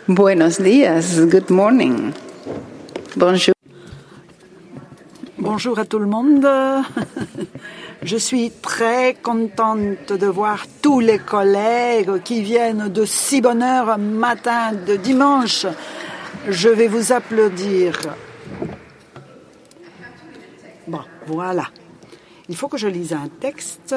Buenos días, good morning. Bonjour. Bonjour à tout le monde. Je suis très contente de voir tous les collègues qui viennent de si bonne heure matin de dimanche. Je vais vous applaudir. Bon, voilà. Il faut que je lise un texte.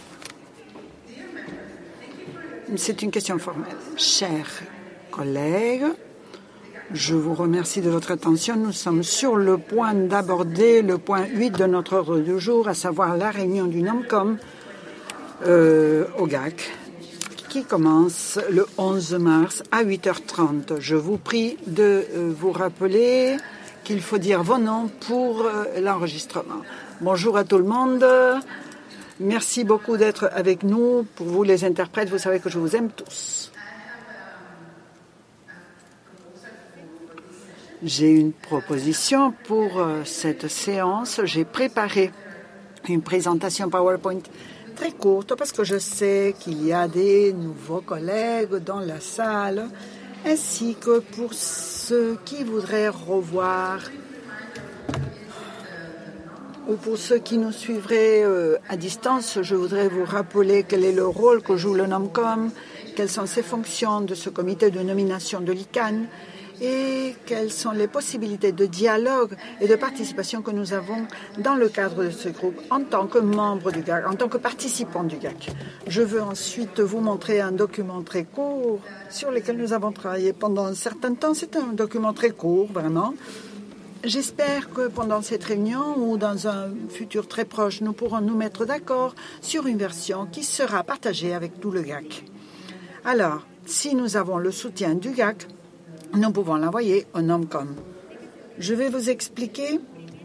C'est une question formelle. Chers collègues, je vous remercie de votre attention. Nous sommes sur le point d'aborder le point 8 de notre ordre du jour, à savoir la réunion du NOMCOM au GAC, qui commence le 11 mars à 8h30. Je vous prie de vous rappeler qu'il faut dire vos noms pour l'enregistrement. Bonjour à tout le monde. Merci beaucoup d'être avec nous. Pour vous, les interprètes, vous savez que je vous aime tous. J'ai une proposition pour cette séance. J'ai préparé une présentation PowerPoint très courte parce que je sais qu'il y a des nouveaux collègues dans la salle, ainsi que pour ceux qui voudraient revoir ou pour ceux qui nous suivraient à distance. Je voudrais vous rappeler quel est le rôle que joue le NOMCOM, quelles sont ses fonctions de ce comité de nomination de l'ICANN, et quelles sont les possibilités de dialogue et de participation que nous avons dans le cadre de ce groupe en tant que membre du GAC, en tant que participant du GAC. Je veux ensuite vous montrer un document très court sur lequel nous avons travaillé pendant un certain temps. C'est un document très court, vraiment. J'espère que pendant cette réunion ou dans un futur très proche, nous pourrons nous mettre d'accord sur une version qui sera partagée avec tout le GAC. Alors, si nous avons le soutien du GAC, nous pouvons l'envoyer au NOMCOM. Je vais vous expliquer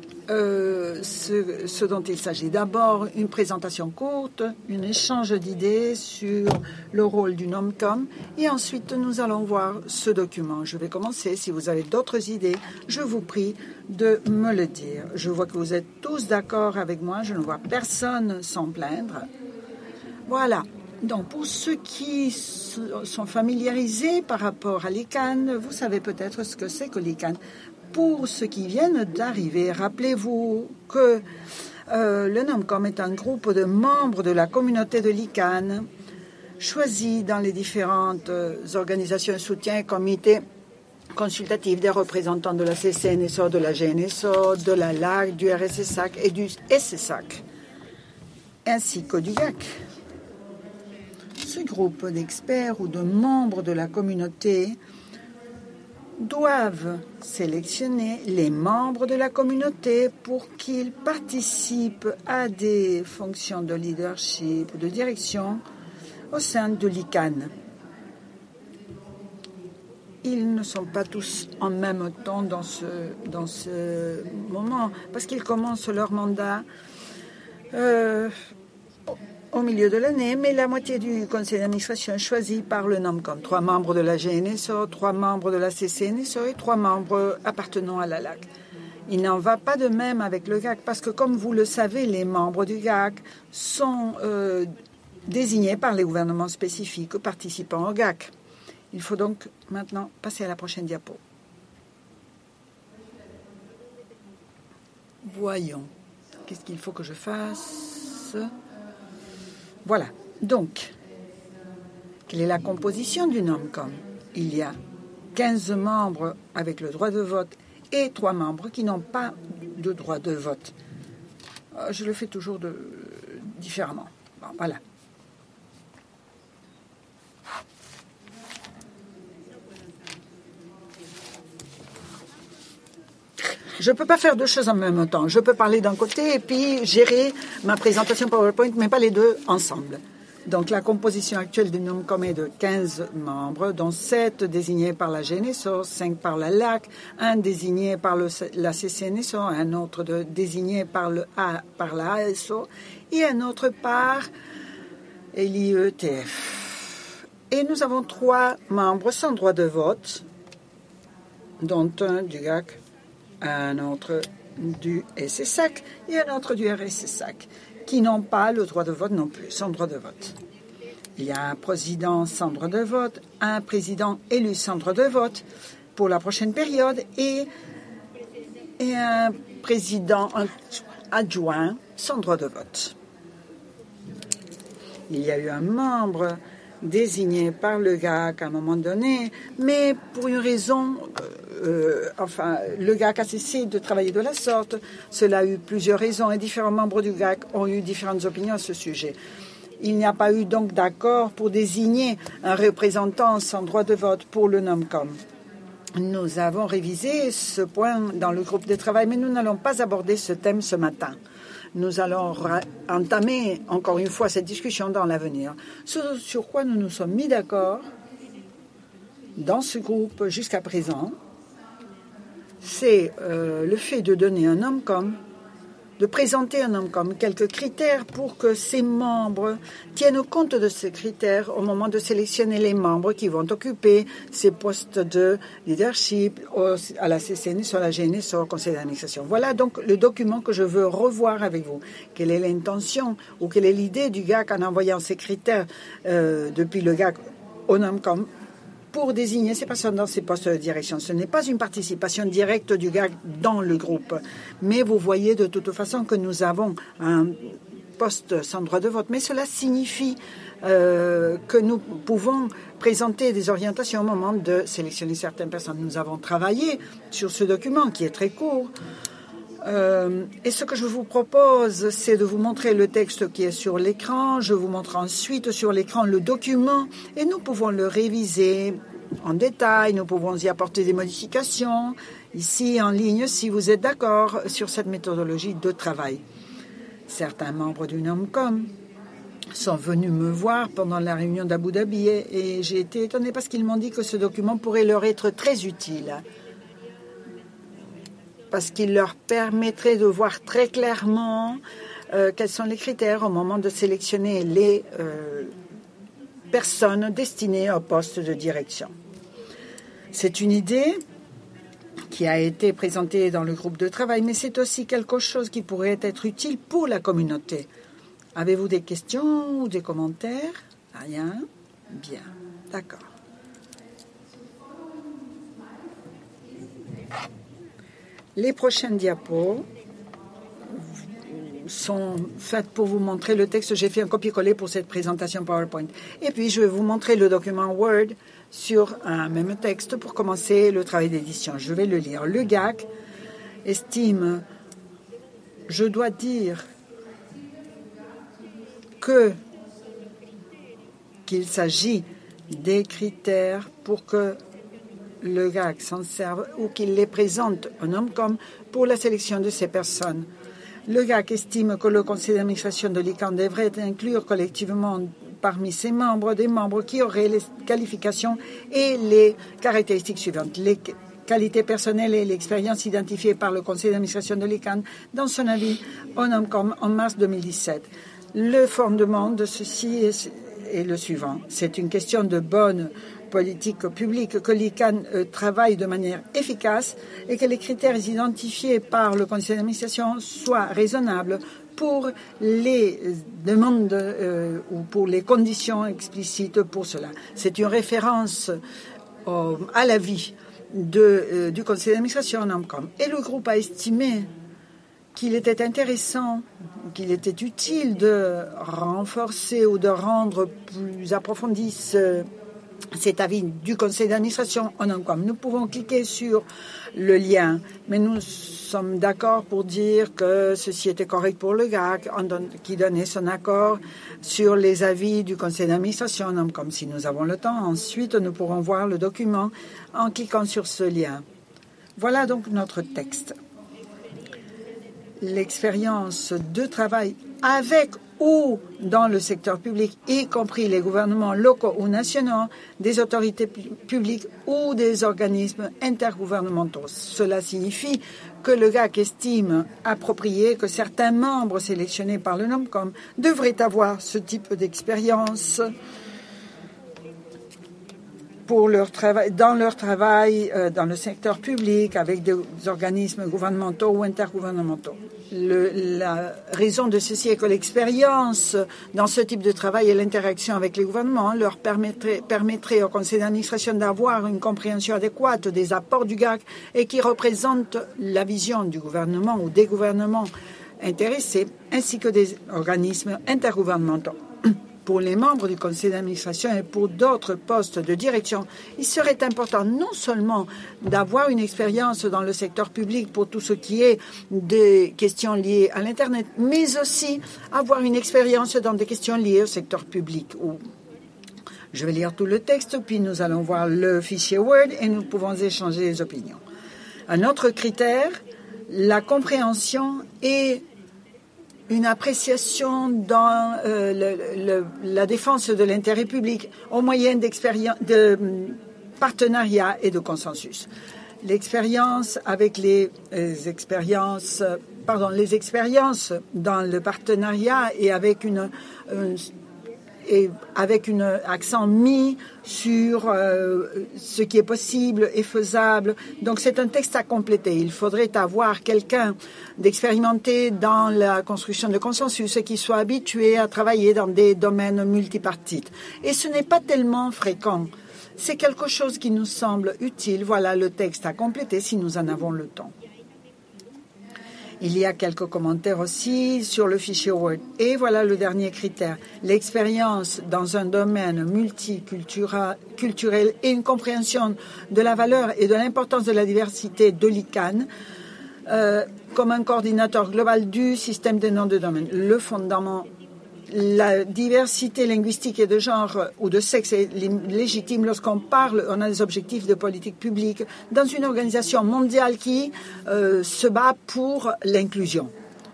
ce dont il s'agit. D'abord, une présentation courte, un échange d'idées sur le rôle du NOMCOM, et ensuite nous allons voir ce document. Je vais commencer. Si vous avez d'autres idées, je vous prie de me le dire. Je vois que vous êtes tous d'accord avec moi. Je ne vois personne s'en plaindre. Voilà. Donc, pour ceux qui sont familiarisés par rapport à l'ICANN, vous savez peut-être ce que c'est que l'ICANN. Pour ceux qui viennent d'arriver, rappelez-vous que le NOMCOM est un groupe de membres de la communauté de l'ICANN, choisis dans les différentes organisations de soutien, comités consultatifs des représentants de la CCNSO, de la GNSO, de la LAC, du RSSAC et du SSAC, ainsi que du GAC. Ce groupe d'experts ou de membres de la communauté doivent sélectionner les membres de la communauté pour qu'ils participent à des fonctions de leadership ou de direction au sein de l'ICANN. Ils ne sont pas tous en même temps dans ce moment parce qu'ils commencent leur mandat au milieu de l'année, mais la moitié du conseil d'administration est choisie par le NOMCOM. 3 membres de la GNSO, 3 membres de la CCNSO et 3 membres appartenant à la LAC. Il n'en va pas de même avec le GAC parce que, comme vous le savez, les membres du GAC sont désignés par les gouvernements spécifiques participant au GAC. Il faut donc maintenant passer à la prochaine diapo. Voyons. Qu'est-ce qu'il faut que je fasse ? Voilà. Donc, quelle est la composition du NOMCOM ? Il y a 15 membres avec le droit de vote et 3 membres qui n'ont pas de droit de vote. Je le fais toujours différemment. Bon, voilà. Je ne peux pas faire 2 choses en même temps. Je peux parler d'un côté et puis gérer ma présentation PowerPoint, mais pas les deux ensemble. Donc, la composition actuelle du NOMCOM est de 15 membres, dont 7 désignés par la GNSO, 5 par la LAC, 1 désigné par la CCNSO, un autre désigné par la ASO et un autre par l'IETF. Et nous avons 3 membres sans droit de vote, dont un du GAC, un autre du SSAC et un autre du RSSAC, qui n'ont pas le droit de vote non plus, sans droit de vote. Il y a un président centre de vote, un président élu centre de vote pour la prochaine période et un président adjoint centre de vote. Il y a eu un membre désigné par le GAC à un moment donné, mais pour une raison, le GAC a cessé de travailler de la sorte. Cela a eu plusieurs raisons et différents membres du GAC ont eu différentes opinions à ce sujet. Il n'y a pas eu donc d'accord pour désigner un représentant sans droit de vote pour le NOMCOM. Nous avons révisé ce point dans le groupe de travail, mais nous n'allons pas aborder ce thème ce matin. Nous allons entamer encore une fois cette discussion dans l'avenir. Ce sur quoi nous nous sommes mis d'accord dans ce groupe jusqu'à présent, c'est le fait de donner un NOMCOM, de présenter un NOMCOM quelques critères pour que ses membres tiennent compte de ces critères au moment de sélectionner les membres qui vont occuper ces postes de leadership à la CCNS, à la GNS, au conseil d'administration. Voilà donc le document que je veux revoir avec vous. Quelle est l'intention ou quelle est l'idée du GAC en envoyant ces critères depuis le GAC au NOMCOM pour désigner ces personnes dans ces postes de direction. Ce n'est pas une participation directe du GAC dans le groupe, mais vous voyez de toute façon que nous avons un poste sans droit de vote. Mais cela signifie que nous pouvons présenter des orientations au moment de sélectionner certaines personnes. Nous avons travaillé sur ce document qui est très court. Et ce que je vous propose, c'est de vous montrer le texte qui est sur l'écran. Je vous montre ensuite sur l'écran le document et nous pouvons le réviser en détail. Nous pouvons y apporter des modifications ici en ligne si vous êtes d'accord sur cette méthodologie de travail. Certains membres du NOMCOM sont venus me voir pendant la réunion d'Abu Dhabi et j'ai été étonnée parce qu'ils m'ont dit que ce document pourrait leur être très utile, parce qu'il leur permettrait de voir très clairement quels sont les critères au moment de sélectionner les personnes destinées au poste de direction. C'est une idée qui a été présentée dans le groupe de travail, mais c'est aussi quelque chose qui pourrait être utile pour la communauté. Avez-vous des questions ou des commentaires? Rien? Bien. D'accord. Les prochaines diapos sont faites pour vous montrer le texte. J'ai fait un copier-coller pour cette présentation PowerPoint. Et puis, je vais vous montrer le document Word sur un même texte pour commencer le travail d'édition. Je vais le lire. Le GAC estime, je dois dire, qu'il s'agit des critères pour que le GAC s'en serve ou qu'il les présente au NOMCOM pour la sélection de ces personnes. Le GAC estime que le conseil d'administration de l'ICANN devrait inclure collectivement parmi ses membres des membres qui auraient les qualifications et les caractéristiques suivantes. Les qualités personnelles et l'expérience identifiées par le conseil d'administration de l'ICANN dans son avis au NOMCOM en mars 2017. Le fondement de ceci est le suivant. C'est une question de bonne politique publique que l'ICANN travaille de manière efficace et que les critères identifiés par le conseil d'administration soient raisonnables pour les demandes ou pour les conditions explicites pour cela. C'est une référence à l'avis du conseil d'administration NOMCOM. Et le groupe a estimé qu'il était intéressant, qu'il était utile de renforcer ou de rendre plus approfondi cet avis du conseil d'administration en NOMCOM. Nous pouvons cliquer sur le lien, mais nous sommes d'accord pour dire que ceci était correct pour le GAC, qui donnait son accord sur les avis du conseil d'administration NOMCOM. Si nous avons le temps, ensuite nous pourrons voir le document en cliquant sur ce lien. Voilà donc notre texte. L'expérience de travail avec ou dans le secteur public, y compris les gouvernements locaux ou nationaux, des autorités publiques ou des organismes intergouvernementaux. Cela signifie que le GAC estime approprié que certains membres sélectionnés par le NOMCOM devraient avoir ce type d'expérience pour leur travail, dans dans le secteur public, avec des organismes gouvernementaux ou intergouvernementaux. La raison de ceci est que l'expérience dans ce type de travail et l'interaction avec les gouvernements leur permettrait au conseil d'administration d'avoir une compréhension adéquate des apports du GAC et qui représentent la vision du gouvernement ou des gouvernements intéressés, ainsi que des organismes intergouvernementaux. Pour les membres du conseil d'administration et pour d'autres postes de direction, il serait important non seulement d'avoir une expérience dans le secteur public pour tout ce qui est des questions liées à l'Internet, mais aussi avoir une expérience dans des questions liées au secteur public. Je vais lire tout le texte, puis nous allons voir le fichier Word et nous pouvons échanger les opinions. Un autre critère, la compréhension et une appréciation dans la défense de l'intérêt public au moyen de partenariat et de consensus. L'expérience avec les expériences dans le partenariat et avec un accent mis sur ce qui est possible et faisable. Donc, c'est un texte à compléter. Il faudrait avoir quelqu'un d'expérimenté dans la construction de consensus et qui soit habitué à travailler dans des domaines multipartites. Et ce n'est pas tellement fréquent. C'est quelque chose qui nous semble utile. Voilà le texte à compléter si nous en avons le temps. Il y a quelques commentaires aussi sur le fichier Word. Et voilà le dernier critère, l'expérience dans un domaine multiculturel et une compréhension de la valeur et de l'importance de la diversité de l'ICANN comme un coordinateur global du système des noms de domaine. Le fondament, la diversité linguistique et de genre ou de sexe est légitime lorsqu'on on a des objectifs de politique publique dans une organisation mondiale qui se bat pour l'inclusion.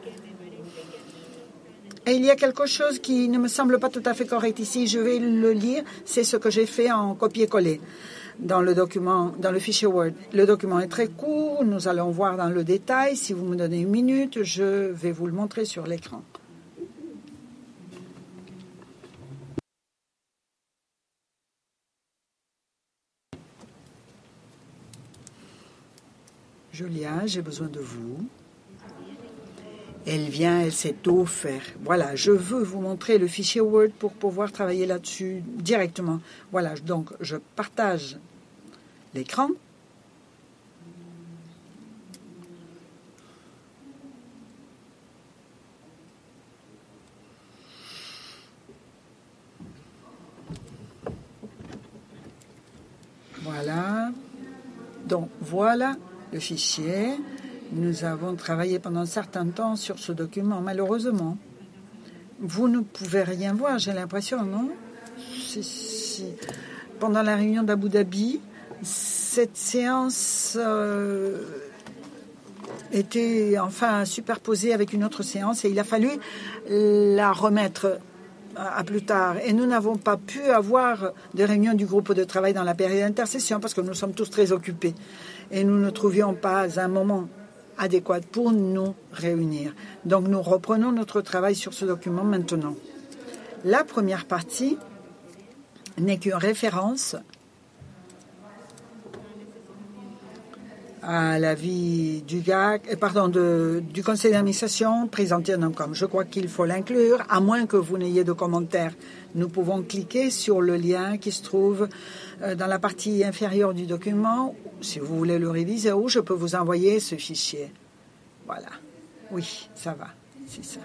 Et il y a quelque chose qui ne me semble pas tout à fait correct ici. Je vais le lire. C'est ce que j'ai fait en copier-coller dans le document, dans le fichier Word. Le document est très court. Nous allons voir dans le détail. Si vous me donnez une minute, je vais vous le montrer sur l'écran. Julia, j'ai besoin de vous. Elle vient, elle s'est offerte. Voilà, je veux vous montrer le fichier Word pour pouvoir travailler là-dessus directement. Voilà, donc je partage l'écran. Voilà. Donc voilà le fichier. Nous avons travaillé pendant un certain temps sur ce document. Malheureusement, vous ne pouvez rien voir, j'ai l'impression, non? Pendant la réunion d'Abu Dhabi, cette séance était enfin superposée avec une autre séance et il a fallu la remettre à plus tard. Et nous n'avons pas pu avoir de réunion du groupe de travail dans la période d'intercession parce que nous sommes tous très occupés. Et nous ne trouvions pas un moment adéquat pour nous réunir. Donc nous reprenons notre travail sur ce document maintenant. La première partie n'est qu'une référence à l'avis du du conseil d'administration présenté en Nomcom. Je crois qu'il faut l'inclure, à moins que vous n'ayez de commentaires. Nous pouvons cliquer sur le lien qui se trouve dans la partie inférieure du document, si vous voulez le réviser, ou je peux vous envoyer ce fichier. Voilà. Oui, ça va. C'est ça.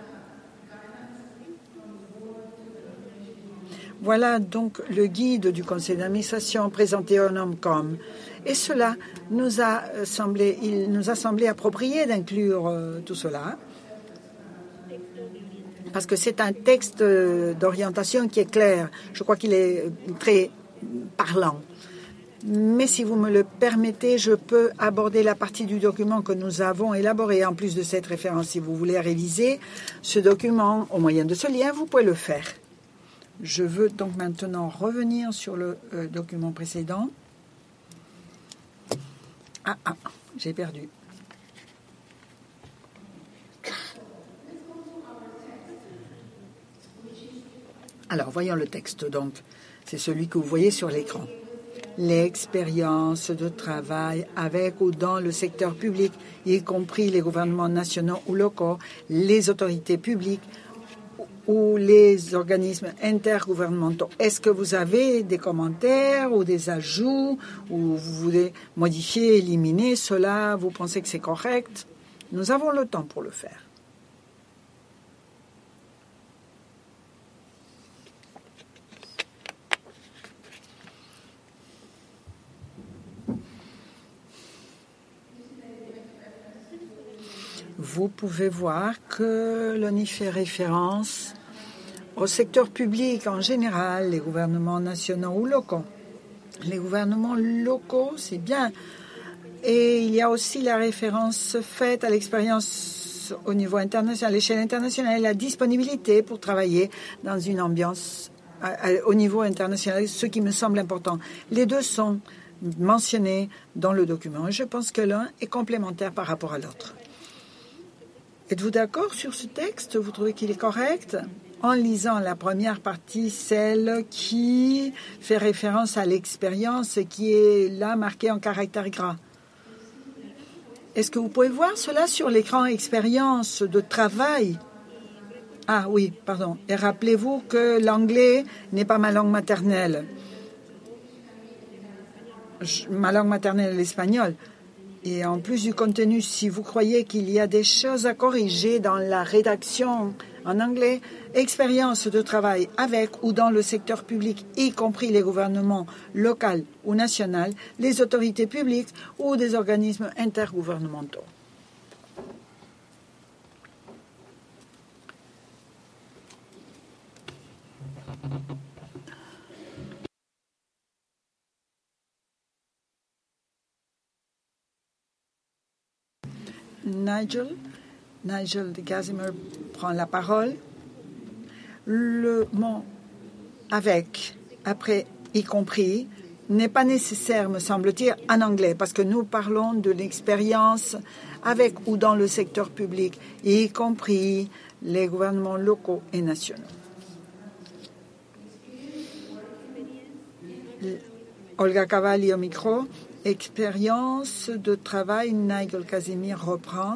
Voilà donc le guide du conseil d'administration présenté au Nomcom. Et cela nous a semblé approprié d'inclure tout cela, parce que c'est un texte d'orientation qui est clair. Je crois qu'il est très parlant. Mais si vous me le permettez, je peux aborder la partie du document que nous avons élaboré en plus de cette référence. Si vous voulez réviser ce document au moyen de ce lien, vous pouvez le faire. Je veux donc maintenant revenir sur le document précédent. J'ai perdu. Alors, voyons le texte, donc. C'est celui que vous voyez sur l'écran. l'expérience de travail avec ou dans le secteur public, y compris les gouvernements nationaux ou locaux, les autorités publiques ou les organismes intergouvernementaux. Est-ce que vous avez des commentaires ou des ajouts ou vous voulez modifier, éliminer cela? Vous pensez que c'est correct? Nous avons le temps pour le faire. Vous pouvez voir que l'on y fait référence au secteur public en général, les gouvernements nationaux ou locaux. Les gouvernements locaux, c'est bien. Et il y a aussi la référence faite à l'expérience au niveau international, à l'échelle internationale, la disponibilité pour travailler dans une ambiance au niveau international, ce qui me semble important. Les deux sont mentionnés dans le document. Je pense que l'un est complémentaire par rapport à l'autre. Êtes-vous d'accord sur ce texte? Vous trouvez qu'il est correct? En lisant la première partie, celle qui fait référence à l'expérience qui est là marquée en caractère gras. Est-ce que vous pouvez voir cela sur l'écran expérience de travail? Ah oui, pardon. Et rappelez-vous que l'anglais n'est pas ma langue maternelle. Ma langue maternelle est l'espagnol. Et en plus du contenu, si vous croyez qu'il y a des choses à corriger dans la rédaction en anglais, expérience de travail avec ou dans le secteur public, y compris les gouvernements locaux ou nationaux, les autorités publiques ou des organismes intergouvernementaux. Nigel de Casimir prend la parole. Le mot avec, après, y compris, n'est pas nécessaire, me semble-t-il, en anglais, parce que nous parlons de l'expérience avec ou dans le secteur public, y compris les gouvernements locaux et nationaux. Olga Cavalli au micro. Expérience de travail, Nigel Casimir reprend.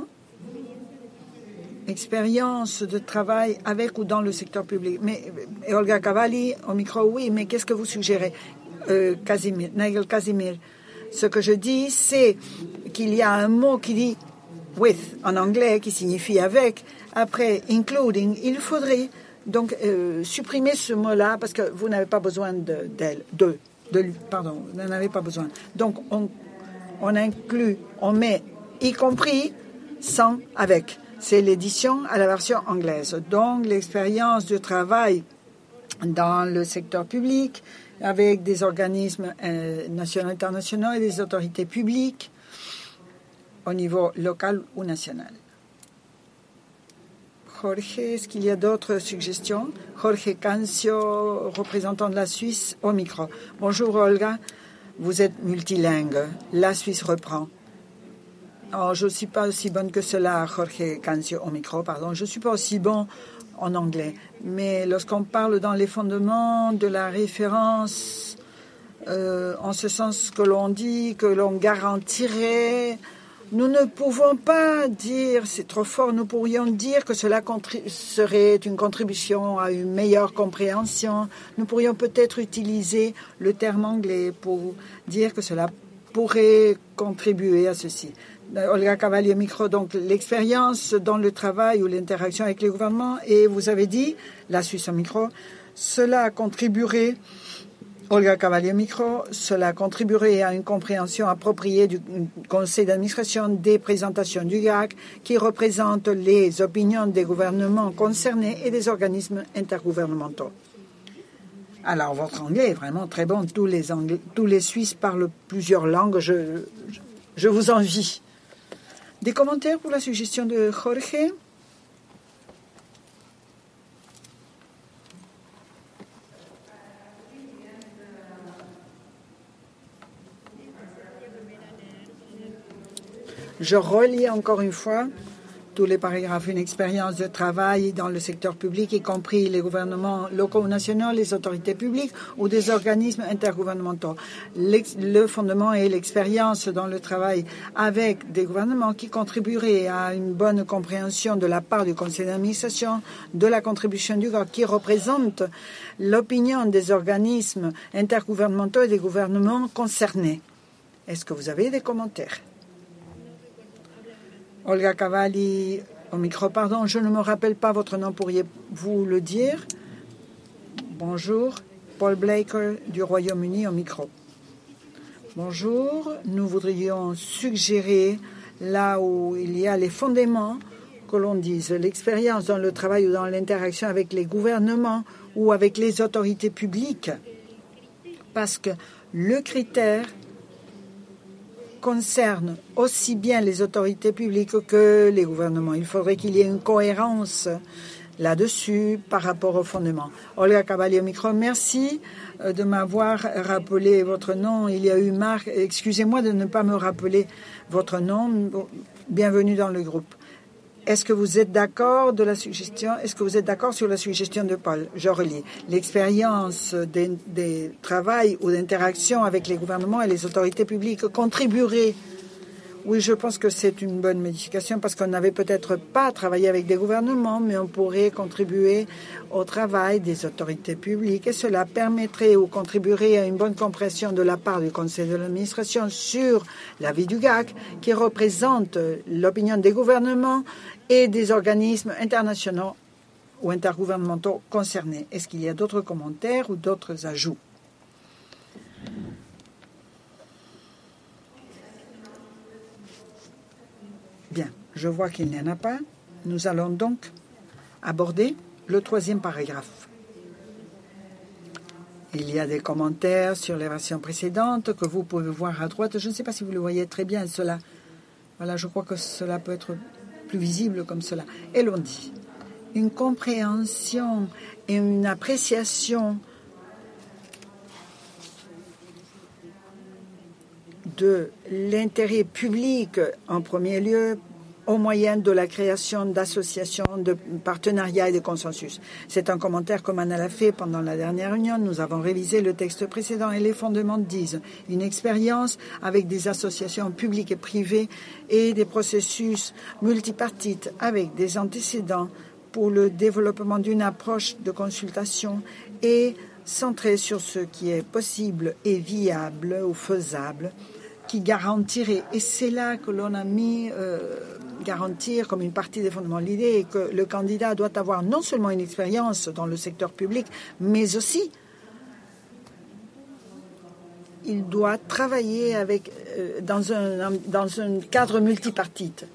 Expérience de travail avec ou dans le secteur public. Mais Olga Cavalli au micro, oui, mais qu'est-ce que vous suggérez, Nigel Casimir? Ce que je dis, c'est qu'il y a un mot qui dit with en anglais, qui signifie avec. Après including, il faudrait donc supprimer ce mot-là parce que vous n'avez pas besoin pardon, vous n'en avez pas besoin. Donc, on inclut, on met y compris sans avec. C'est l'édition à la version anglaise. Donc, l'expérience de travail dans le secteur public avec des organismes nationaux, internationaux et des autorités publiques au niveau local ou national. Jorge, est-ce qu'il y a d'autres suggestions? Jorge Cancio, représentant de la Suisse, au micro. Bonjour Olga, vous êtes multilingue. La Suisse reprend. Oh, je ne suis pas aussi bonne que cela, Jorge Cancio, au micro, pardon. Je ne suis pas aussi bon en anglais. Mais lorsqu'on parle dans les fondements de la référence, en ce sens que l'on dit que l'on garantirait... Nous ne pouvons pas dire, c'est trop fort, nous pourrions dire que cela serait une contribution à une meilleure compréhension. Nous pourrions peut-être utiliser le terme anglais pour dire que cela pourrait contribuer à ceci. Olga Cavalli au micro, donc l'expérience dans le travail ou l'interaction avec les gouvernements, et vous avez dit, la Suisse au micro, cela contribuerait... Olga Cavalli au micro, cela contribuerait à une compréhension appropriée du conseil d'administration des présentations du GAC qui représente les opinions des gouvernements concernés et des organismes intergouvernementaux. Alors, votre anglais est vraiment très bon. Tous les Suisses parlent plusieurs langues. Je vous envie. Des commentaires pour la suggestion de Jorge? Je relis encore une fois tous les paragraphes, une expérience de travail dans le secteur public, y compris les gouvernements locaux ou nationaux, les autorités publiques ou des organismes intergouvernementaux. Le fondement est l'expérience dans le travail avec des gouvernements qui contribueraient à une bonne compréhension de la part du conseil d'administration de la contribution du GAC qui représente l'opinion des organismes intergouvernementaux et des gouvernements concernés. Est-ce que vous avez des commentaires? Olga Cavalli, au micro, pardon, je ne me rappelle pas votre nom, pourriez-vous le dire? Bonjour, Paul Blaker du Royaume-Uni, au micro. Bonjour, nous voudrions suggérer, là où il y a les fondements, que l'on dise l'expérience dans le travail ou dans l'interaction avec les gouvernements ou avec les autorités publiques, parce que le critère concerne aussi bien les autorités publiques que les gouvernements. Il faudrait qu'il y ait une cohérence là-dessus par rapport au fondement. Olga Cavalli au micro, merci de m'avoir rappelé votre nom. Il y a eu Marc, excusez-moi de ne pas me rappeler votre nom. Bienvenue dans le groupe. Est-ce que vous êtes d'accord de la suggestion? Est-ce que vous êtes d'accord sur la suggestion de Paul? Je relis. L'expérience des travail ou d'interaction avec les gouvernements et les autorités publiques contribuerait. Oui, je pense que c'est une bonne modification parce qu'on n'avait peut-être pas travaillé avec des gouvernements, mais on pourrait contribuer au travail des autorités publiques et cela permettrait ou contribuerait à une bonne compréhension de la part du conseil de l'administration sur l'avis du GAC qui représente l'opinion des gouvernements et des organismes internationaux ou intergouvernementaux concernés. Est-ce qu'il y a d'autres commentaires ou d'autres ajouts? Bien, je vois qu'il n'y en a pas. Nous allons donc aborder le troisième paragraphe. Il y a des commentaires sur les versions précédentes que vous pouvez voir à droite. Je ne sais pas si vous le voyez très bien, cela. Voilà, je crois que cela peut être plus visible comme cela. Et l'on dit une compréhension et une appréciation de l'intérêt public en premier lieu au moyen de la création d'associations, de partenariats et de consensus. C'est un commentaire que Manal a fait pendant la dernière réunion. Nous avons révisé le texte précédent et les fondements disent une expérience avec des associations publiques et privées et des processus multipartites avec des antécédents pour le développement d'une approche de consultation et centrée sur ce qui est possible et viable ou faisable qui garantirait, et c'est là que l'on a mis garantir comme une partie des fondements. L'idée est que le candidat doit avoir non seulement une expérience dans le secteur public, mais aussi il doit travailler avec, dans un cadre multipartite.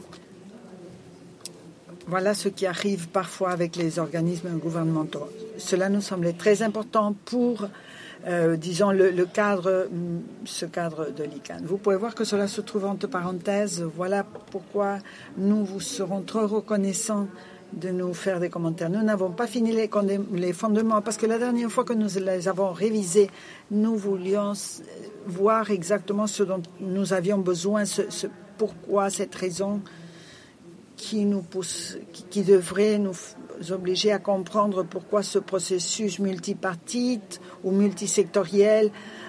Voilà ce qui arrive parfois avec les organismes gouvernementaux. Cela nous semblait très important pour disons, ce cadre de l'ICANN. Vous pouvez voir que cela se trouve entre parenthèses. Voilà pourquoi nous vous serons trop reconnaissants de nous faire des commentaires. Nous n'avons pas fini les fondements parce que la dernière fois que nous les avons révisés, nous voulions voir exactement ce dont nous avions besoin, pourquoi cette raison qui nous pousse, qui devrait nous obliger à comprendre pourquoi ce processus multipartite ou multisectoriel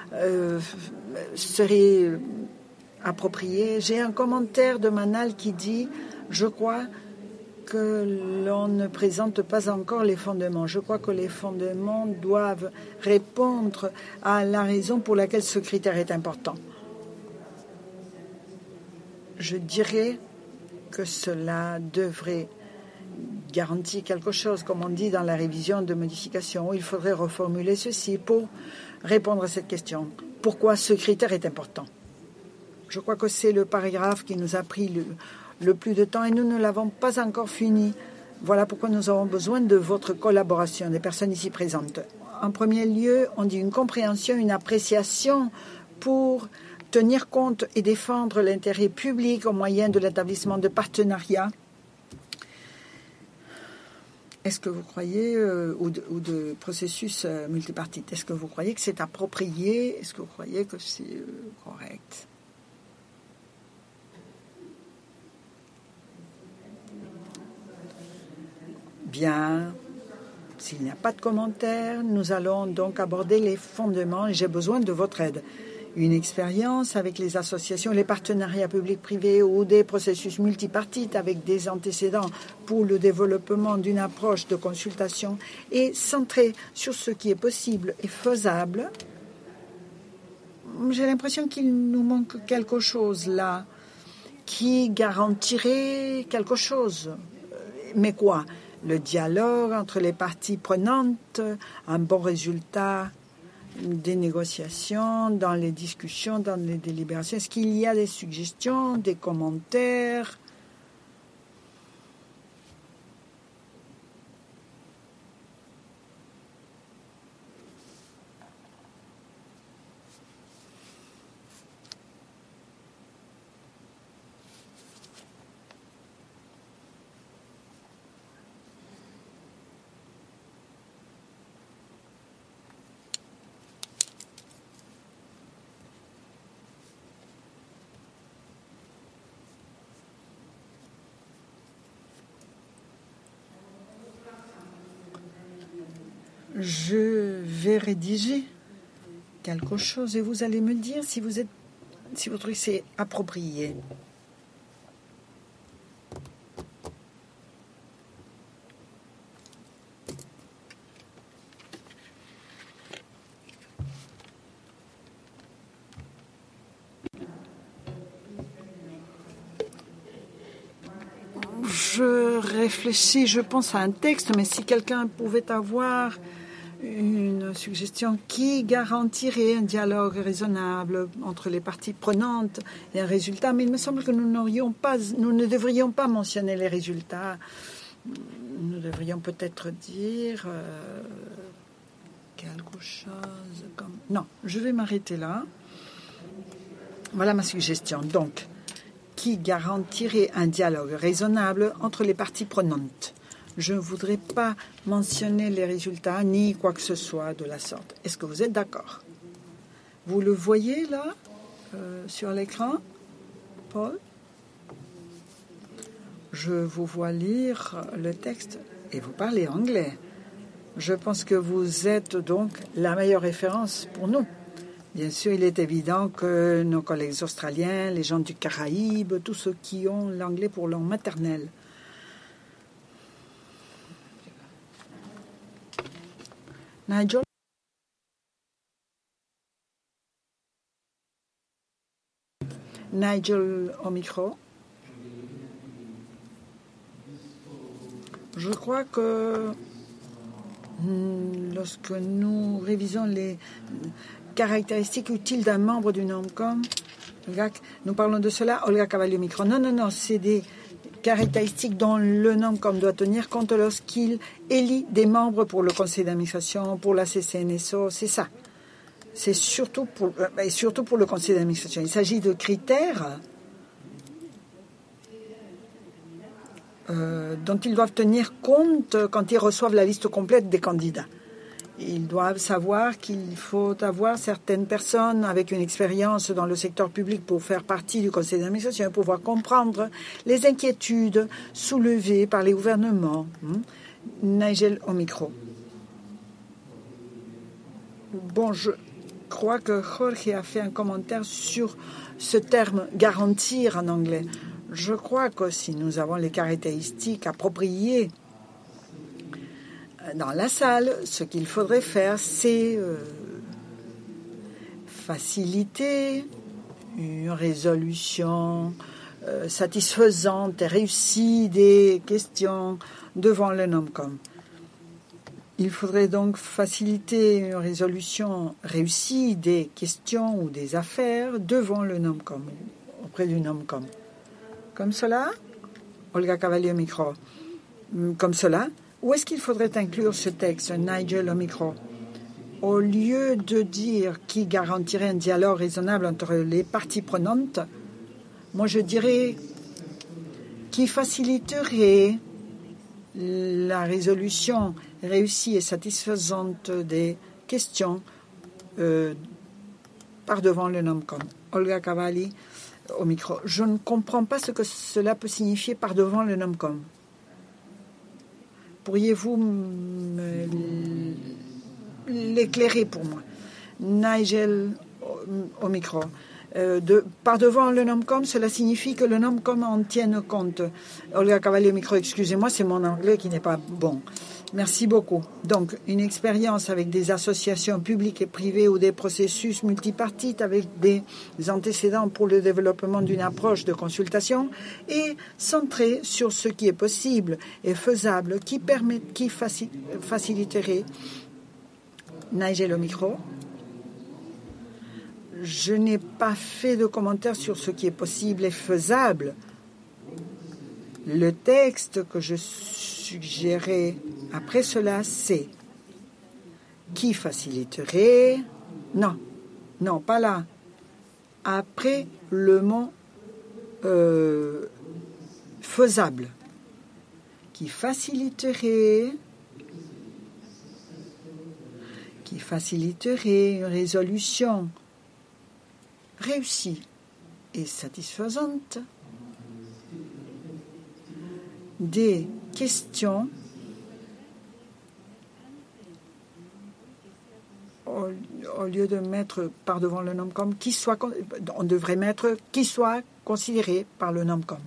serait approprié. J'ai un commentaire de Manal qui dit « Je crois que l'on ne présente pas encore les fondements. Je crois que les fondements doivent répondre à la raison pour laquelle ce critère est important. » Je dirais que cela devrait garantir quelque chose, comme on dit dans la révision de modification. Il faudrait reformuler ceci pour répondre à cette question. Pourquoi ce critère est important? Je crois que c'est le paragraphe qui nous a pris le plus de temps et nous ne l'avons pas encore fini. Voilà pourquoi nous avons besoin de votre collaboration, des personnes ici présentes. En premier lieu, on dit une compréhension, une appréciation pour tenir compte et défendre l'intérêt public au moyen de l'établissement de partenariats. Est-ce que vous croyez, ou de processus multipartite, est-ce que vous croyez que c'est approprié? Est-ce que vous croyez que c'est correct? Bien, s'il n'y a pas de commentaires, nous allons donc aborder les fondements et j'ai besoin de votre aide. Une expérience avec les associations, les partenariats publics-privés ou des processus multipartites avec des antécédents pour le développement d'une approche de consultation et centrée sur ce qui est possible et faisable. J'ai l'impression qu'il nous manque quelque chose là qui garantirait quelque chose. Mais quoi? Le dialogue entre les parties prenantes, un bon résultat des négociations, dans les discussions, dans les délibérations. Est-ce qu'il y a des suggestions, des commentaires? Je vais rédiger quelque chose et vous allez me dire si vous trouvez que c'est approprié. Je réfléchis, je pense à un texte, mais si quelqu'un pouvait avoir une suggestion qui garantirait un dialogue raisonnable entre les parties prenantes et un résultat, mais il me semble que nous ne devrions pas mentionner les résultats. Nous devrions peut-être dire quelque chose comme... Non, je vais m'arrêter là. Voilà ma suggestion. Donc, qui garantirait un dialogue raisonnable entre les parties prenantes. Je ne voudrais pas mentionner les résultats ni quoi que ce soit de la sorte. Est-ce que vous êtes d'accord? Vous le voyez là, sur l'écran, Paul? Je vous vois lire le texte et vous parlez anglais. Je pense que vous êtes donc la meilleure référence pour nous. Bien sûr, il est évident que nos collègues australiens, les gens du Caraïbe, tous ceux qui ont l'anglais pour langue maternelle. Nigel? Nigel au micro. Je crois que lorsque nous révisons les caractéristiques utiles d'un membre du NOMCOM, nous parlons de cela. Olga Cavalier au micro. Non, c'est des caractéristiques dont le NOMCOM doit tenir compte lorsqu'il élit des membres pour le conseil d'administration, pour la CCNSO, c'est ça. C'est surtout pour le conseil d'administration. Il s'agit de critères dont ils doivent tenir compte quand ils reçoivent la liste complète des candidats. Ils doivent savoir qu'il faut avoir certaines personnes avec une expérience dans le secteur public pour faire partie du conseil d'administration, pouvoir comprendre les inquiétudes soulevées par les gouvernements. Nigel au micro. Bon, je crois que Jorge a fait un commentaire sur ce terme « garantir » en anglais. Je crois que si nous avons les caractéristiques appropriées dans la salle, ce qu'il faudrait faire, c'est faciliter une résolution satisfaisante et réussie des questions devant le NOMCOM. Il faudrait donc faciliter une résolution réussie des questions ou des affaires devant le NOMCOM, auprès du NOMCOM. Comme cela, Olga Cavalier au micro. Comme cela, où est-ce qu'il faudrait inclure ce texte, Nigel au micro? Au lieu de dire qui garantirait un dialogue raisonnable entre les parties prenantes, moi je dirais qui faciliterait la résolution réussie et satisfaisante des questions par devant le NOMCOM. Olga Cavalier au micro. Je ne comprends pas ce que cela peut signifier par devant le NOMCOM. Pourriez-vous l'éclairer pour moi? Nigel au micro. Par devant le NOMCOM, cela signifie que le NOMCOM en tienne compte. Olga Cavalier au micro, excusez-moi, c'est mon anglais qui n'est pas bon. Merci beaucoup. Donc, une expérience avec des associations publiques et privées ou des processus multipartites avec des antécédents pour le développement d'une approche de consultation et centrée sur ce qui est possible et faisable, qui faciliterait. Nigel au micro. Je n'ai pas fait de commentaires sur ce qui est possible et faisable. Le texte que je suggérais après cela, c'est qui faciliterait. Non, pas là. Après le mot faisable. Qui faciliterait une résolution réussie et satisfaisante des questions au lieu de mettre par devant le NOMCOM, on devrait mettre qui soit considéré par le NOMCOM.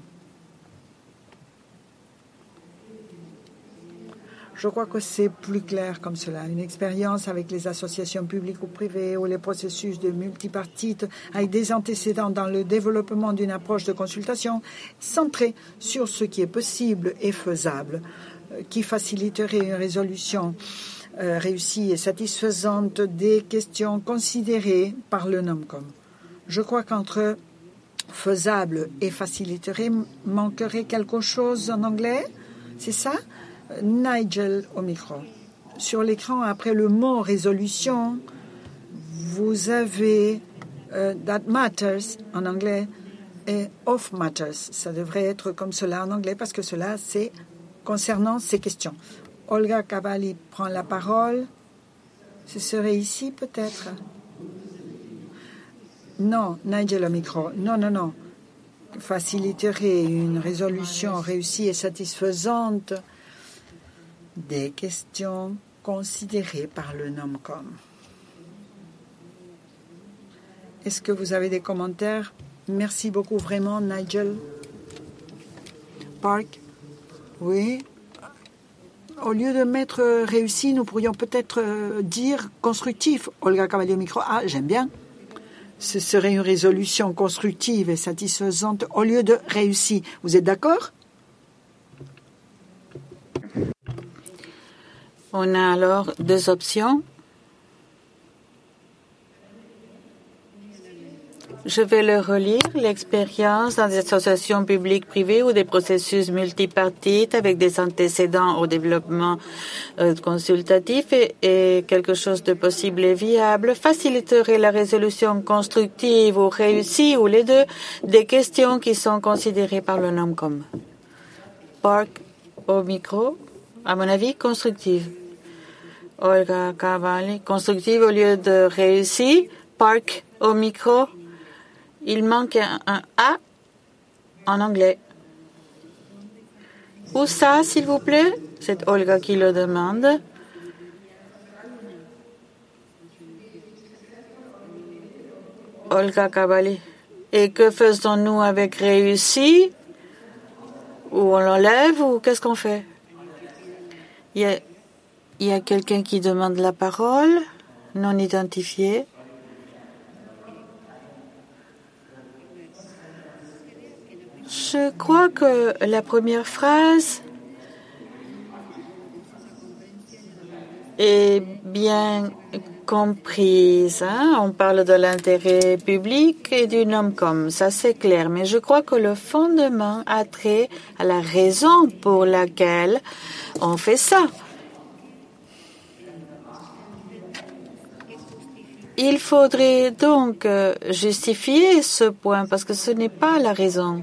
Je crois que c'est plus clair comme cela. Une expérience avec les associations publiques ou privées ou les processus de multipartites avec des antécédents dans le développement d'une approche de consultation centrée sur ce qui est possible et faisable, qui faciliterait une résolution réussie et satisfaisante des questions considérées par le NOMCOM. Je crois qu'entre faisable et faciliterait manquerait quelque chose en anglais. C'est ça? Nigel au micro. Sur l'écran, après le mot résolution, vous avez that matters en anglais et of matters. Ça devrait être comme cela en anglais parce que cela, c'est concernant ces questions. Olga Cavalli prend la parole. Ce serait ici peut-être? Non, Nigel au micro. Non. Faciliterait une résolution réussie et satisfaisante des questions considérées par le NOMCOM. Est-ce que vous avez des commentaires? Merci beaucoup, vraiment, Nigel. Park? Oui. Au lieu de mettre réussi, nous pourrions peut-être dire constructif. Olga Cavalier au micro. Ah, j'aime bien. Ce serait une résolution constructive et satisfaisante au lieu de réussi. Vous êtes d'accord? On a alors deux options. Je vais le relire. L'expérience dans des associations publiques privées ou des processus multipartites avec des antécédents au développement consultatif et quelque chose de possible et viable faciliterait la résolution constructive ou réussie ou les deux des questions qui sont considérées par le NOMCOM. Park au micro. À mon avis, constructive. Olga Cavalli, constructive au lieu de réussi. Park au micro. Il manque un A en anglais. Où ça, s'il vous plaît? C'est Olga qui le demande. Olga Cavalli. Et que faisons-nous avec réussi? Ou on l'enlève ou qu'est-ce qu'on fait? Il y a quelqu'un qui demande la parole, non identifié. Je crois que la première phrase est bien comprise. On parle de l'intérêt public et du NOMCOM, ça c'est clair. Mais je crois que le fondement a trait à la raison pour laquelle on fait ça. Il faudrait donc justifier ce point parce que ce n'est pas la raison.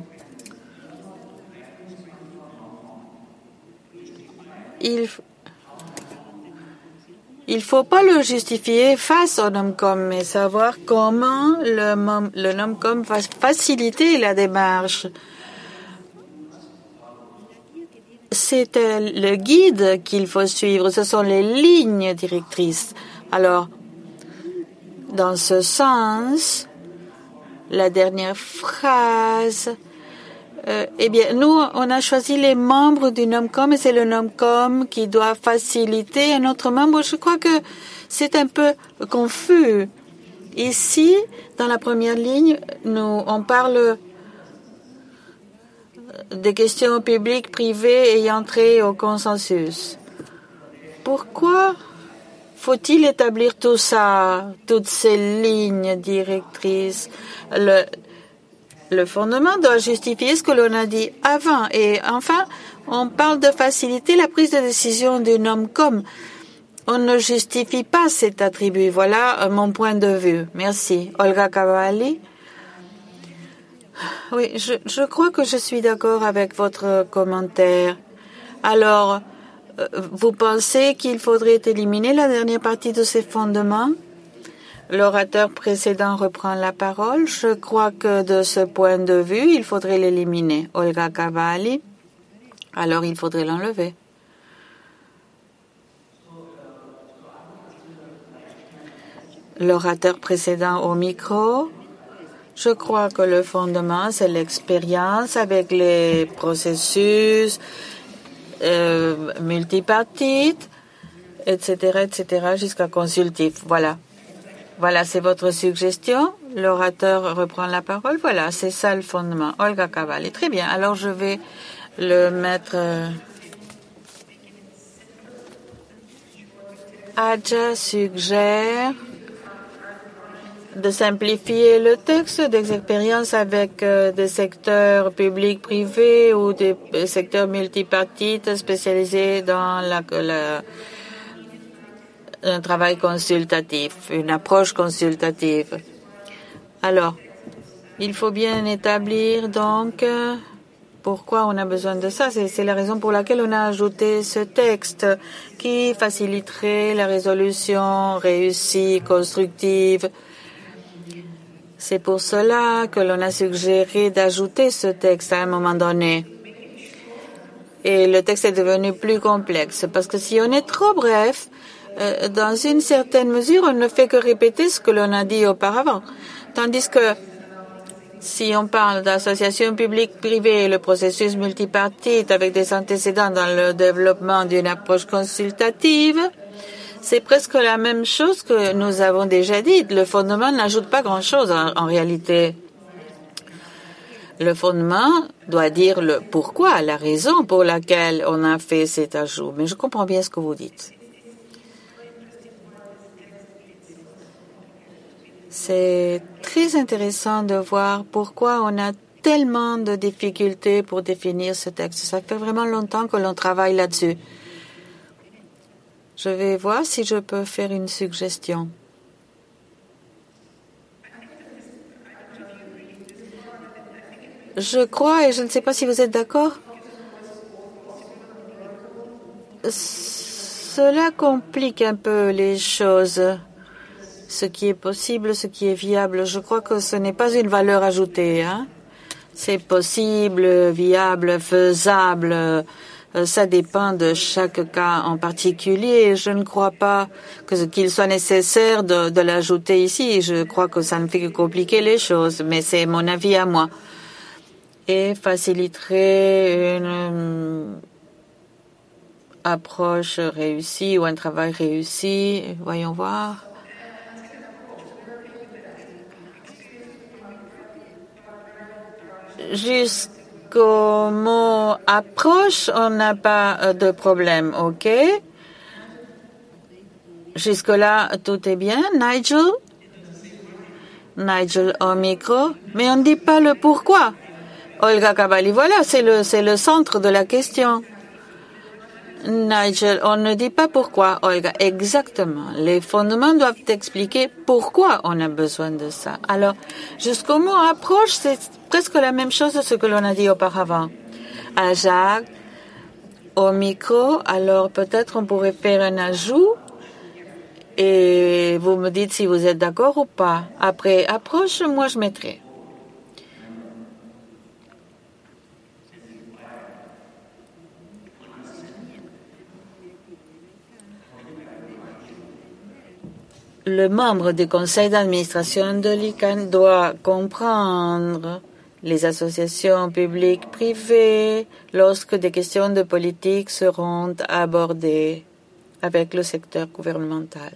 Il faut pas le justifier face au NOMCOM, mais savoir comment le NOMCOM va faciliter la démarche. c'est le guide qu'il faut suivre, ce sont les lignes directrices. Alors, dans ce sens, la dernière phrase, eh bien, nous, on a choisi les membres du NOMCOM et c'est le NOMCOM qui doit faciliter un autre membre. Je crois que c'est un peu confus. Ici, dans la première ligne, on parle des questions publiques, privées ayant trait au consensus. Pourquoi faut-il établir tout ça, toutes ces lignes directrices? Le fondement doit justifier ce que l'on a dit avant. Et enfin, on parle de faciliter la prise de décision du NOMCOM. On ne justifie pas cet attribut. Voilà mon point de vue. Merci. Olga Cavalli. Oui, je crois que je suis d'accord avec votre commentaire. Alors, vous pensez qu'il faudrait éliminer la dernière partie de ces fondements? L'orateur précédent reprend la parole. Je crois que de ce point de vue, il faudrait l'éliminer. Olga Cavalli. Alors, il faudrait l'enlever. L'orateur précédent au micro. Je crois que le fondement, c'est l'expérience avec les processus multipartites, etc., jusqu'à consultif. Voilà. Voilà, c'est votre suggestion. L'orateur reprend la parole. Voilà, c'est ça le fondement. Olga Cavalli. Très bien. Alors, je vais le mettre. Adja suggère de simplifier le texte des expériences avec des secteurs publics, privés ou des secteurs multipartites spécialisés dans un travail consultatif, une approche consultative. Alors, il faut bien établir donc pourquoi on a besoin de ça. C'est la raison pour laquelle on a ajouté ce texte qui faciliterait la résolution réussie, constructive. C'est pour cela que l'on a suggéré d'ajouter ce texte à un moment donné. Et le texte est devenu plus complexe parce que si on est trop bref, dans une certaine mesure, on ne fait que répéter ce que l'on a dit auparavant. Tandis que si on parle d'associations publiques-privées, le processus multipartite avec des antécédents dans le développement d'une approche consultative, c'est presque la même chose que nous avons déjà dit. Le fondement n'ajoute pas grand-chose en réalité. Le fondement doit dire le pourquoi, la raison pour laquelle on a fait cet ajout. Mais je comprends bien ce que vous dites. C'est très intéressant de voir pourquoi on a tellement de difficultés pour définir ce texte. Ça fait vraiment longtemps que l'on travaille là-dessus. Je vais voir si je peux faire une suggestion. Je crois, et je ne sais pas si vous êtes d'accord, cela complique un peu les choses. Ce qui est possible, ce qui est viable. Je crois que ce n'est pas une valeur ajoutée. Hein? C'est possible, viable, faisable. Ça dépend de chaque cas en particulier. Je ne crois pas qu'il soit nécessaire de l'ajouter ici. Je crois que ça ne fait que compliquer les choses, mais c'est mon avis à moi. Et faciliterait une approche réussie ou un travail réussi. Voyons voir. Jusqu'au mot approche, on n'a pas de problème, ok? Jusque-là, tout est bien. Nigel au micro. Mais on ne dit pas le pourquoi. Olga Cavalli, voilà, c'est le centre de la question. Nigel, on ne dit pas pourquoi, Olga. Exactement. Les fondements doivent expliquer pourquoi on a besoin de ça. Alors, jusqu'au mot approche, c'est presque la même chose de ce que l'on a dit auparavant. À Jacques, au micro, alors peut-être on pourrait faire un ajout et vous me dites si vous êtes d'accord ou pas. Après approche, moi je mettrai. Le membre du conseil d'administration de l'ICANN doit comprendre les associations publiques privées lorsque des questions de politique seront abordées avec le secteur gouvernemental.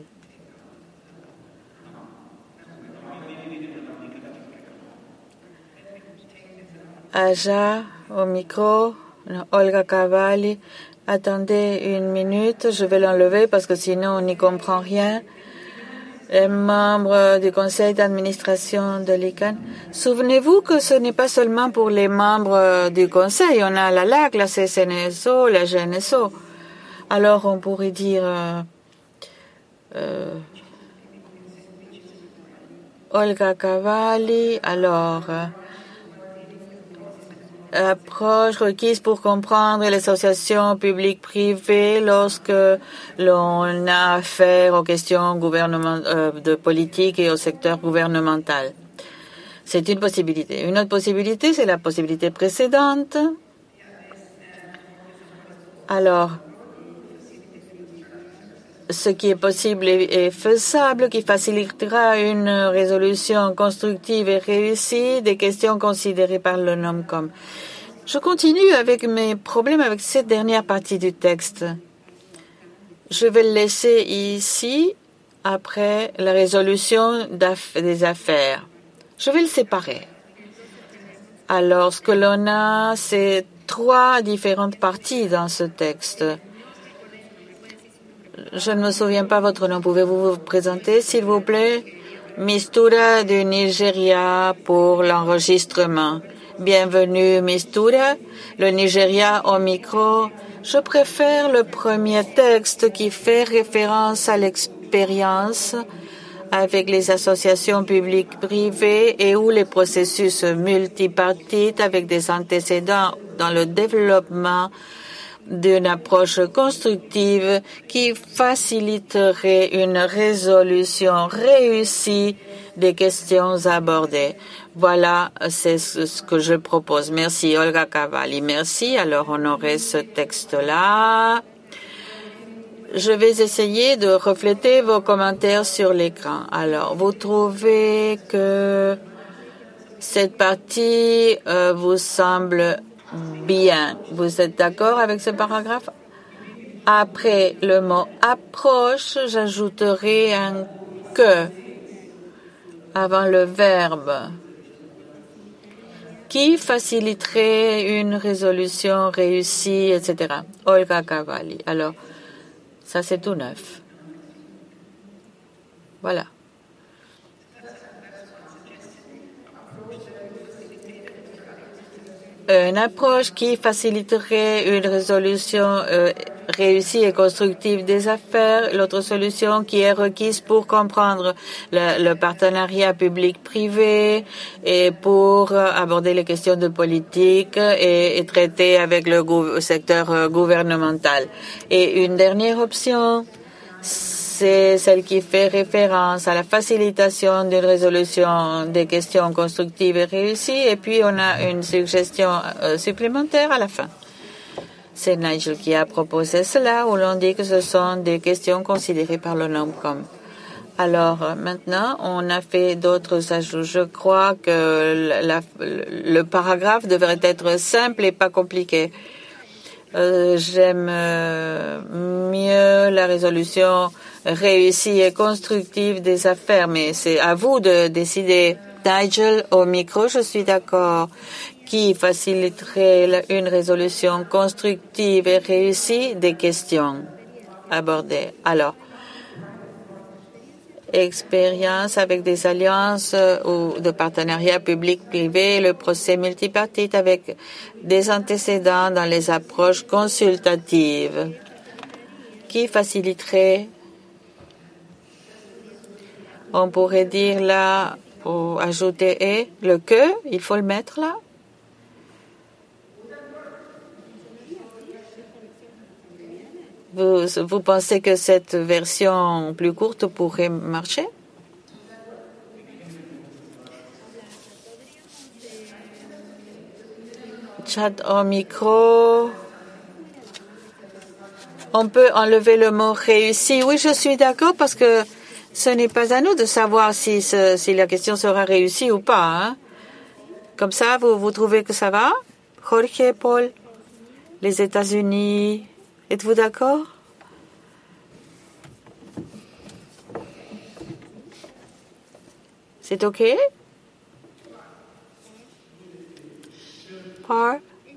Aja, au micro, Olga Cavalli. Attendez une minute, je vais l'enlever parce que sinon on n'y comprend rien. Les membres du conseil d'administration de l'ICANN. Souvenez-vous que ce n'est pas seulement pour les membres du conseil. On a la LAC, la CCNSO, la GNSO. Alors on pourrait dire Olga Cavalli. Alors, approche requise pour comprendre les associations publiques-privées lorsque l'on a affaire aux questions de politique et au secteur gouvernemental. C'est une possibilité. Une autre possibilité, c'est la possibilité précédente. Alors, ce qui est possible et faisable, qui facilitera une résolution constructive et réussie des questions considérées par le NOMCOM. Je continue avec mes problèmes avec cette dernière partie du texte. Je vais le laisser ici après la résolution des affaires. Je vais le séparer. Alors, ce que l'on a, c'est 3 différentes parties dans ce texte. Je ne me souviens pas votre nom. Pouvez-vous vous présenter, s'il vous plaît? Mistura du Nigeria pour l'enregistrement. Bienvenue, Mistura. Le Nigeria au micro. Je préfère le premier texte qui fait référence à l'expérience avec les associations publiques privées et où les processus multipartites avec des antécédents dans le développement d'une approche constructive qui faciliterait une résolution réussie des questions abordées. Voilà, c'est ce que je propose. Merci, Olga Cavalli. Merci. Alors, on aurait ce texte-là. Je vais essayer de refléter vos commentaires sur l'écran. Alors, vous trouvez que cette partie vous semble bien. Vous êtes d'accord avec ce paragraphe? Après le mot approche, j'ajouterai un que avant le verbe qui faciliterait une résolution réussie, etc. Olga Cavalli. Alors, ça c'est tout neuf. Voilà. Une approche qui faciliterait une résolution réussie et constructive des affaires. L'autre solution qui est requise pour comprendre le partenariat public-privé et pour aborder les questions de politique et traiter avec le secteur gouvernemental. Et une dernière option, c'est celle qui fait référence à la facilitation d'une résolution des questions constructives et réussies. Et puis, on a une suggestion supplémentaire à la fin. C'est Nigel qui a proposé cela, où l'on dit que ce sont des questions considérées par le NOMCOM. Alors, maintenant, on a fait d'autres ajouts. Je crois que le paragraphe devrait être simple et pas compliqué. J'aime mieux la résolution réussie et constructive des affaires, mais c'est à vous de décider. Nigel, au micro, je suis d'accord. Qui faciliterait une résolution constructive et réussie des questions abordées. Alors, expérience avec des alliances ou de partenariats public-privé, le procès multipartite avec des antécédents dans les approches consultatives qui faciliterait, on pourrait dire là, pour ajouter et, le que, il faut le mettre là. Vous pensez que cette version plus courte pourrait marcher? Chat au micro. On peut enlever le mot réussi. Oui, je suis d'accord parce que Ce n'est pas à nous de savoir si la question sera réussie ou pas. Hein? Comme ça, vous trouvez que ça va? Jorge, Paul, les États-Unis, êtes-vous d'accord? C'est OK? Paul?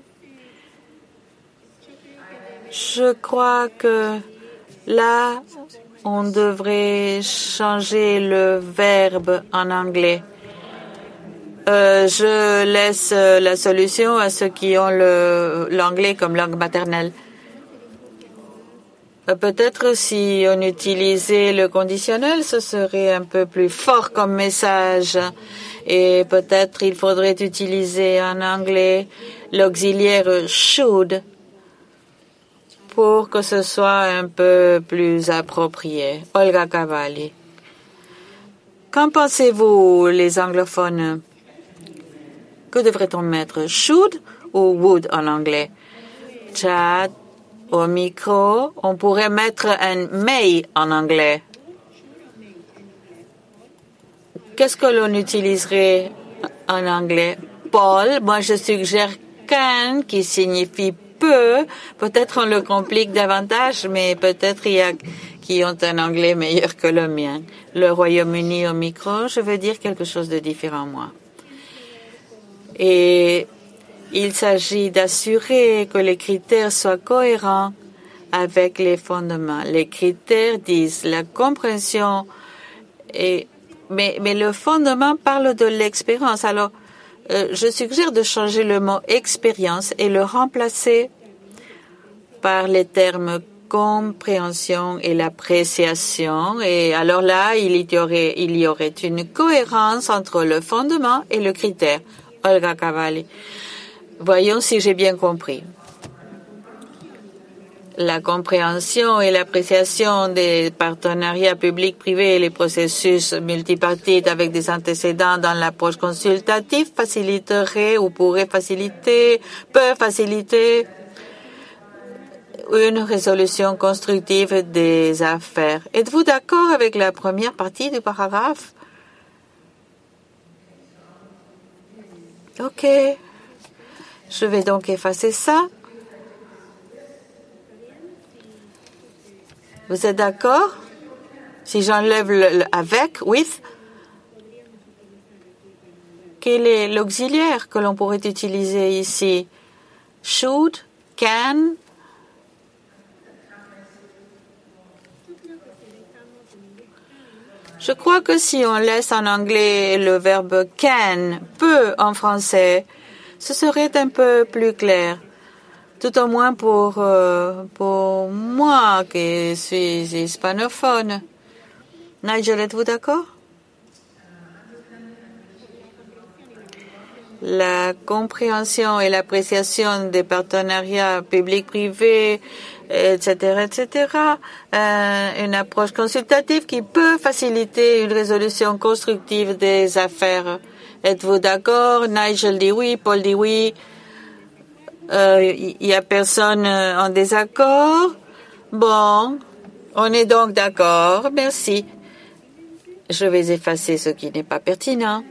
Je crois que là, on devrait changer le verbe en anglais. Je laisse la solution à ceux qui ont l'anglais comme langue maternelle. Peut-être si on utilisait le conditionnel, ce serait un peu plus fort comme message. Et peut-être il faudrait utiliser en anglais l'auxiliaire should pour que ce soit un peu plus approprié. Olga Cavalli. Qu'en pensez-vous, les anglophones? Que devrait-on mettre? Should ou would en anglais? Chad, au micro, on pourrait mettre un may en anglais. Qu'est-ce que l'on utiliserait en anglais? Paul, moi je suggère can, qui signifie peu. Peut-être on le complique davantage, mais peut-être il y a qui ont un anglais meilleur que le mien. Le Royaume-Uni au micro, je veux dire quelque chose de différent, moi. Et il s'agit d'assurer que les critères soient cohérents avec les fondements. Les critères disent la compréhension, mais le fondement parle de l'expérience. Alors, je suggère de changer le mot expérience et le remplacer par les termes compréhension et l'appréciation. Et alors là, il y aurait une cohérence entre le fondement et le critère. Olga Cavalli. Voyons si j'ai bien compris. La compréhension et l'appréciation des partenariats publics-privés et les processus multipartites avec des antécédents dans l'approche consultative faciliterait ou pourrait faciliter, peut faciliter une résolution constructive des affaires. Êtes-vous d'accord avec la première partie du paragraphe? OK. Je vais donc effacer ça. Vous êtes d'accord? Si j'enlève le avec, with, quel est l'auxiliaire que l'on pourrait utiliser ici? Should, can. Je crois que si on laisse en anglais le verbe can, peut en français, ce serait un peu plus clair. Tout au moins pour moi qui suis hispanophone. Nigel, êtes-vous d'accord? La compréhension et l'appréciation des partenariats publics-privés, etc., une approche consultative qui peut faciliter une résolution constructive des affaires. Êtes-vous d'accord? Nigel dit oui, Paul dit oui. Il y a personne en désaccord? Bon, on est donc d'accord. Merci. Je vais effacer ce qui n'est pas pertinent.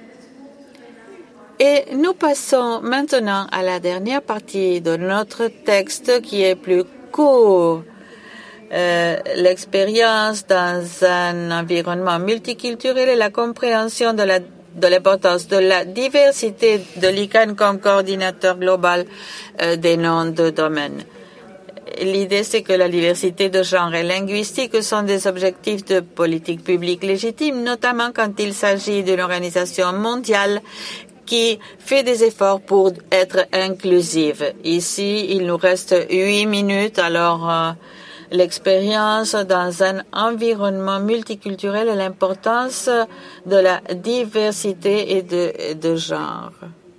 Et nous passons maintenant à la dernière partie de notre texte qui est plus court. L'expérience dans un environnement multiculturel et la compréhension de l'importance de la diversité de l'ICANN comme coordinateur global des noms de domaine. L'idée, c'est que la diversité de genre et linguistique sont des objectifs de politique publique légitimes, notamment quand il s'agit d'une organisation mondiale qui fait des efforts pour être inclusive. Ici, il nous reste 8 minutes, alors l'expérience dans un environnement multiculturel et l'importance de la diversité et de genre.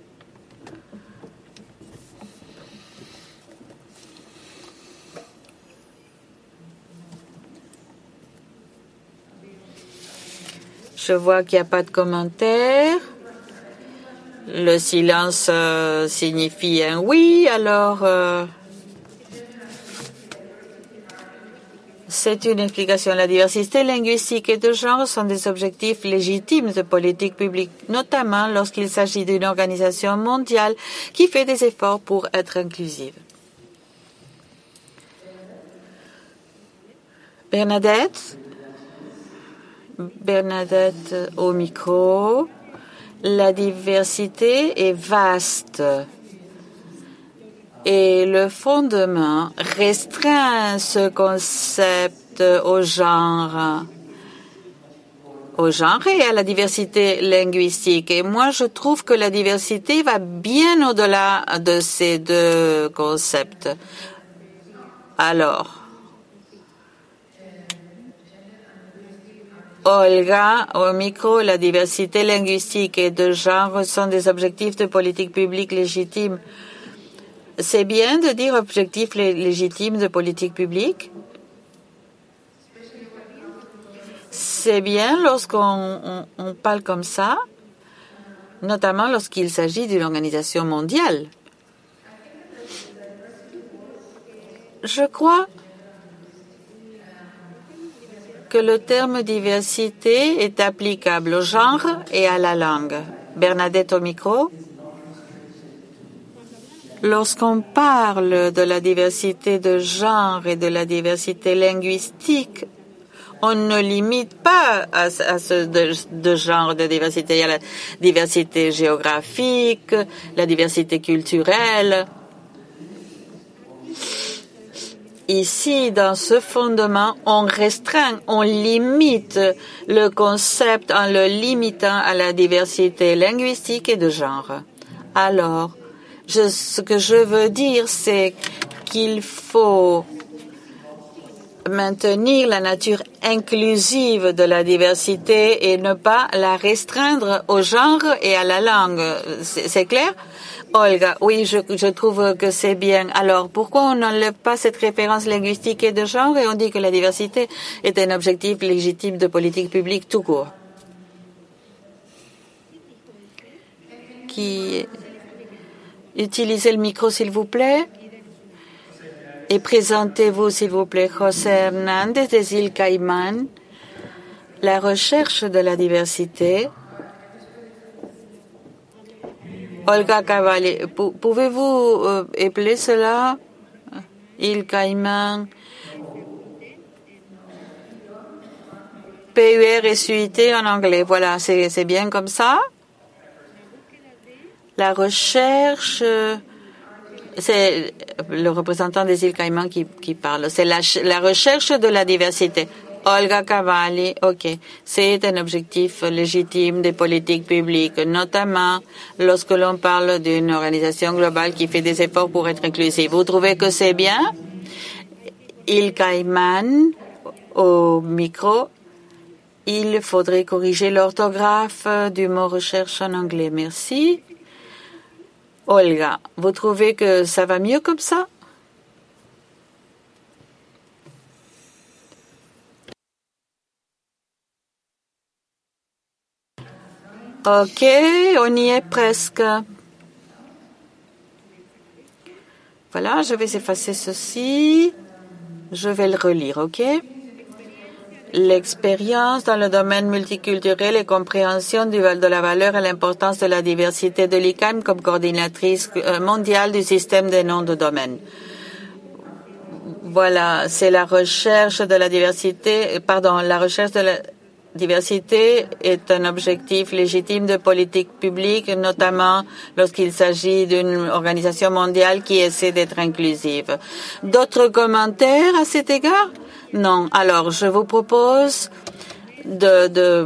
Je vois qu'il n'y a pas de commentaires. Le silence signifie un oui, alors C'est une explication. La diversité linguistique et de genre sont des objectifs légitimes de politique publique, notamment lorsqu'il s'agit d'une organisation mondiale qui fait des efforts pour être inclusive. Bernadette au micro. La diversité est vaste et le fondement restreint ce concept au genre et à la diversité linguistique. Et moi, je trouve que la diversité va bien au-delà de ces deux concepts. Alors, Olga, au micro, la diversité linguistique et de genre sont des objectifs de politique publique légitimes. C'est bien de dire objectifs légitimes de politique publique. C'est bien lorsqu'on parle comme ça, notamment lorsqu'il s'agit d'une organisation mondiale. Je crois que le terme diversité est applicable au genre et à la langue. Bernadette au micro. Lorsqu'on parle de la diversité de genre et de la diversité linguistique, on ne limite pas à ce de genre de diversité. Il y a la diversité géographique, la diversité culturelle. Ici, dans ce fondement, on restreint, on limite le concept en le limitant à la diversité linguistique et de genre. Alors, ce que je veux dire, c'est qu'il faut maintenir la nature inclusive de la diversité et ne pas la restreindre au genre et à la langue. C'est clair? Olga, oui, je trouve que c'est bien. Alors, pourquoi on n'enlève pas cette référence linguistique et de genre et on dit que la diversité est un objectif légitime de politique publique tout court? Utilisez le micro, s'il vous plaît. Et présentez-vous, s'il vous plaît, José Hernández des îles Caïmans. La recherche de la diversité. Olga Cavalli, pouvez-vous épeler cela? Îles Caïmans. PUR-SUIT en anglais. Voilà, c'est bien comme ça. La recherche, c'est le représentant des îles Caïmans qui parle. C'est la recherche de la diversité. Olga Cavalli, ok. C'est un objectif légitime des politiques publiques, notamment lorsque l'on parle d'une organisation globale qui fait des efforts pour être inclusive. Vous trouvez que c'est bien? Îles Caïmans, au micro. Il faudrait corriger l'orthographe du mot recherche en anglais. Merci. Olga, vous trouvez que ça va mieux comme ça? Ok, on y est presque. Voilà, je vais effacer ceci. Je vais le relire, ok? L'expérience dans le domaine multiculturel et compréhension de la valeur et l'importance de la diversité de l'ICAM comme coordinatrice mondiale du système des noms de domaine. Voilà, c'est la recherche de la diversité, la recherche de la diversité est un objectif légitime de politique publique, notamment lorsqu'il s'agit d'une organisation mondiale qui essaie d'être inclusive. D'autres commentaires à cet égard? Non. Alors, je vous propose de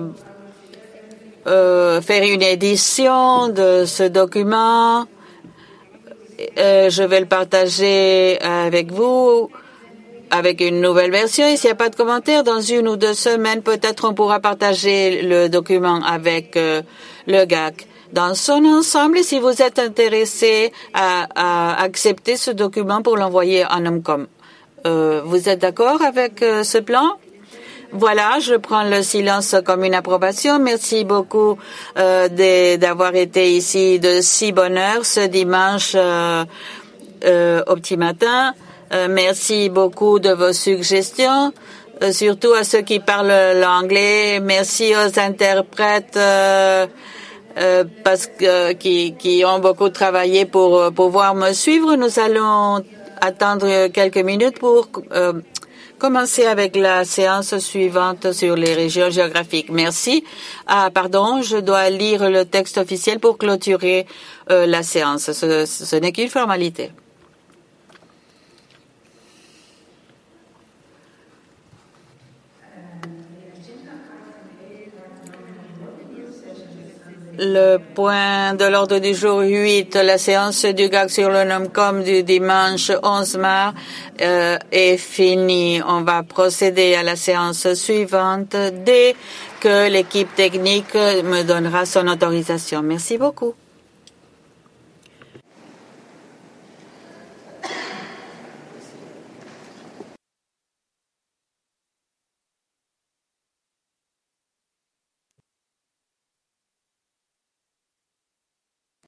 faire une édition de ce document. Je vais le partager avec vous, avec une nouvelle version. Et s'il n'y a pas de commentaires, dans 1 ou 2 semaines, peut-être on pourra partager le document avec le GAC dans son ensemble. Et si vous êtes intéressé à accepter ce document pour l'envoyer en Omcom. Vous êtes d'accord avec ce plan? Voilà, je prends le silence comme une approbation. Merci beaucoup d'avoir été ici de si bonne heure ce dimanche au petit matin. Merci beaucoup de vos suggestions. surtout à ceux qui parlent l'anglais. Merci aux interprètes parce que qui ont beaucoup travaillé pour pouvoir me suivre. Nous allons attendre quelques minutes pour commencer avec la séance suivante sur les régions géographiques. Merci. Ah, pardon, je dois lire le texte officiel pour clôturer la séance. Ce n'est qu'une formalité. Le point de l'ordre du jour 8, la séance du GAC sur le NOMCOM du dimanche 11 mars est finie. On va procéder à la séance suivante dès que l'équipe technique me donnera son autorisation. Merci beaucoup.